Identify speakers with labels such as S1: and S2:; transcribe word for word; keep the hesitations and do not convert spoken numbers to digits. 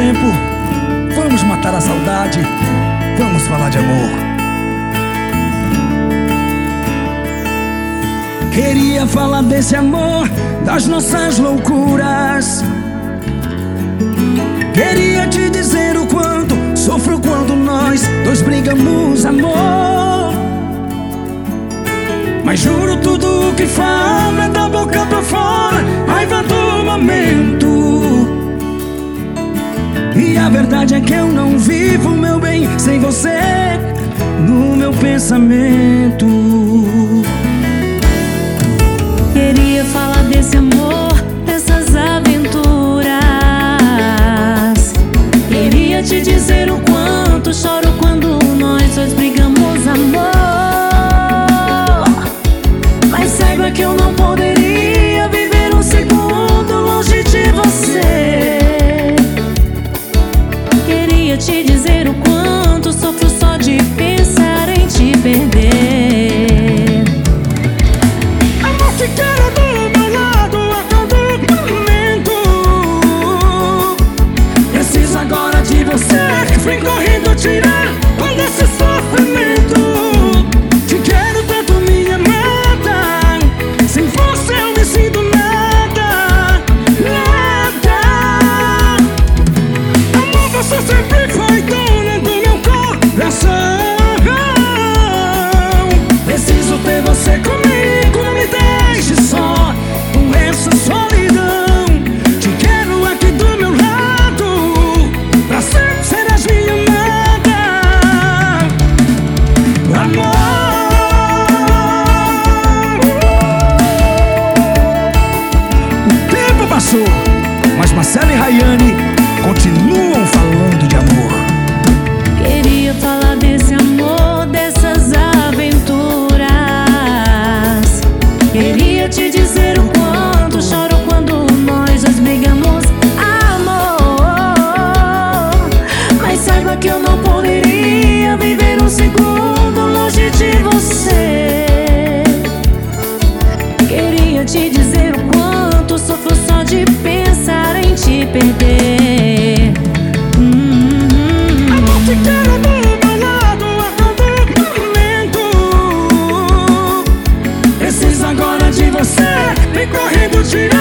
S1: tempo. Vamos matar a saudade, vamos falar de amor. Queria falar desse amor, das nossas loucuras. Queria te dizer o quanto sofro quando nós dois brigamos, amor. Mas juro, tudo o que falo é da boca pra fora, raiva do momento. E a verdade é que eu não vivo, meu bem, sem você no meu pensamento.
S2: Queria falar desse amor, dessas aventuras. Queria te dizer o quanto choro quando nós dois brigamos, amor. Mas saiba que eu não poderia viver um segundo longe de você. Queria te dizer o quanto sofro só de pensar em te perder.
S1: Amor, ficar do meu lado a todo momento. Preciso agora de você, vem correndo tirar todo esse sofrimento. Te quero tanto, minha amada, sem você eu me sinto nada, nada. Amor, você sempre foi dona do meu coração. Preciso ter você comigo, não me deixe só com essa solidão. Te quero aqui do meu lado, pra sempre serás minha amada. Amor. O tempo passou, mas Marcelo e Rayane continuam falando de amor.
S2: Queria falar desse amor, dessas aventuras. Queria te dizer o quanto choro quando nós dois brigamos, amor. Mas saiba que eu não poderia viver um segundo longe de você. Queria te dizer o quanto sofro só de pensar em te perder.
S1: Amor, te quero do meu lado a todo momento. Preciso agora de você, vem correndo tirar